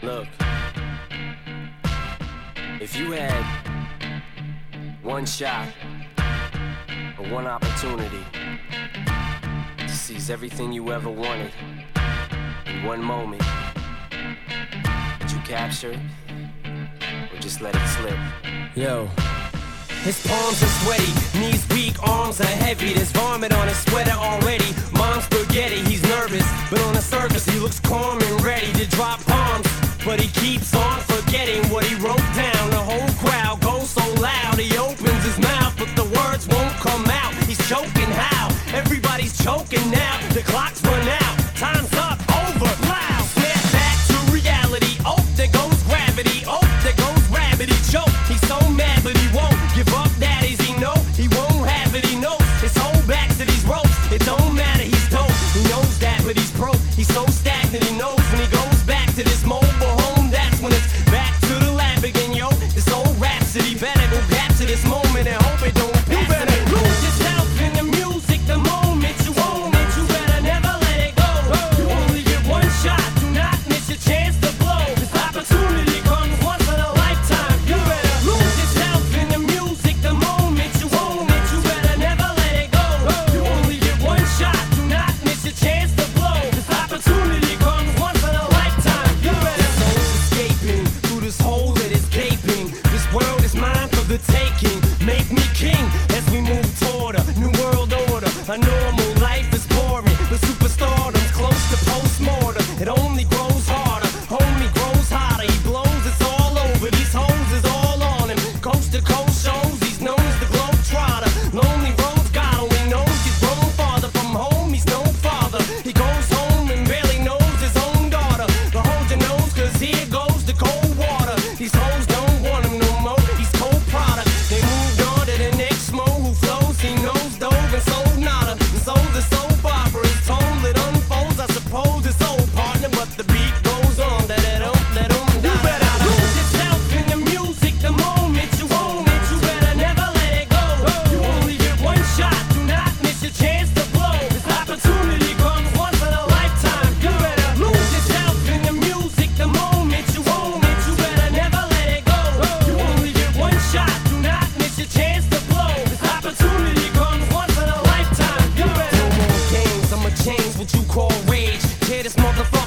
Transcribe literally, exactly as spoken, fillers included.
Look, if you had one shot or one opportunity to seize everything you ever wanted in one moment, would you capture it or just let it slip? Yo. His palms are sweaty, knees weak, arms are heavy. There's vomit on his sweater already. Mom's spaghetti, he's nervous, but on the surface he looks calm and ready to drop bombs. But he keeps on forgetting what he wrote down. The whole crowd goes so loud, he opens his mouth, but the words won't come out. He's choking how? Everybody's choking now. The clock's run out, time's up, over, loud. Snap back to reality, oh, there goes gravity. Oh, there goes rabbit, he choke. He's so mad, but he won't give up, that is he know. He won't have it, he knows. His whole back to these ropes, it don't matter, he's dope. He knows that, but he's broke. He's so stagnant, he knows when he goes back to this mobile home, that's when it's back to the lab again, yo. This old rhapsody, better go capture this moment and hope it don't pass. You better lose yourself in the music the moment you own it. You better never let it go. You only get one shot, do not miss your chance to blow. This opportunity comes once in a lifetime. You better lose yourself in the music the moment you own it. You better never let it go. You only get one shot, do not miss your chance to blow. This opportunity comes once in a lifetime. You better souls escaping through this hole that is gaping. This world is mine for the taking. Make me king as we move toward a new world order. A normal life is boring, but superstardom's close to postmortem. It only grows harder, homie grows hotter. He blows, it's all over. These hoes is all on him. Coast to coast shows, he's known as the globetrotter. Lonely roads, God only knows he's grown farther from home. He's no father. He goes home and barely knows his own daughter. But hold your nose, cause here goes the cold water. These hoes don't want him no more. He's cold product. They moved on to the next mo who flows. He knows dove and sold nada. And so the soap opera is told. It unfolds, I suppose it's old partner, but the beat goes on. That it don't, that don't. You better lose yourself in the music the moment you own it. You better never let it go. You only get one shot, do not miss your chance to blow. This opportunity comes once in a lifetime. You better lose yourself in the music the moment you own it. You better never let it go. You only get one shot, do not miss your chance to blow. This opportunity comes once in a lifetime. You better no more games, I'ma change what you call rage. Tear this motherfucker